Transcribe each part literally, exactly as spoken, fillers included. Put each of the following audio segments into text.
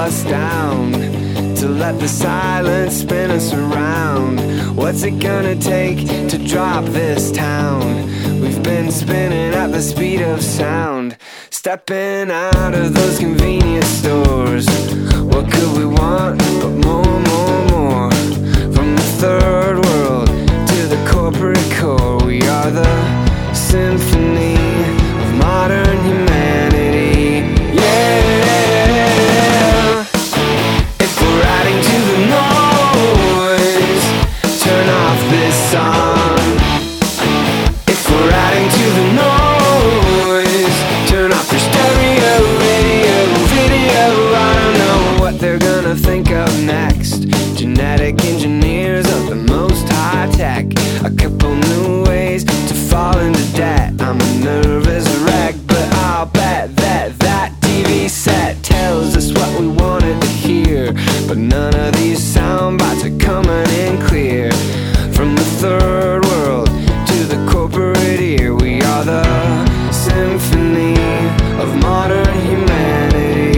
us down, to let the silence spin us around. What's it gonna take to drop this town? We've been spinning at the speed of sound, stepping out of those convenience stores. What could we want but more, more, more? From the third world to the corporate core, we are the symphony of modern humanity. Yeah! If we're adding to the noise, turn off this song. If we're adding to the noise, turn off your stereo, radio, video. I don't know what they're gonna think of next. Genetic engineers of the most high tech, a couple new ways to fall into debt. I'm a nervous wreck, but I'll bet that that T V set tells us what we wanted to hear. But none of these sound bites are coming in clear. From the third world to the corporate ear, we are the symphony of modern humanity.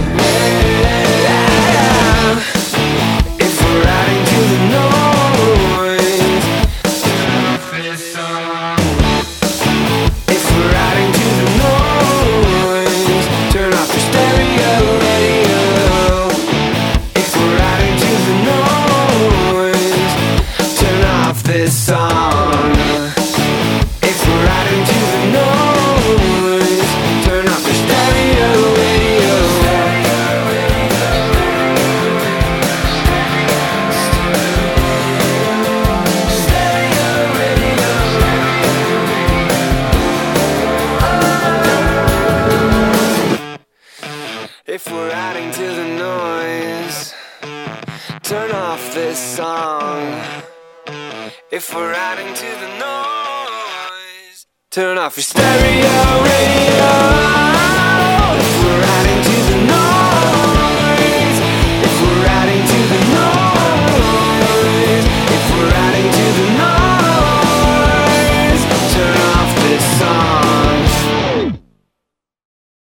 Yeah. If we're adding to the noise, turn off this song. If we're adding to the noise, turn off your stereo radio. If we're adding to the noise, turn off this song. If we're adding to the noise, turn off your stereo radio. If we're adding to the noise, turn off this song. If we're adding to the noise, turn off your stereo radio.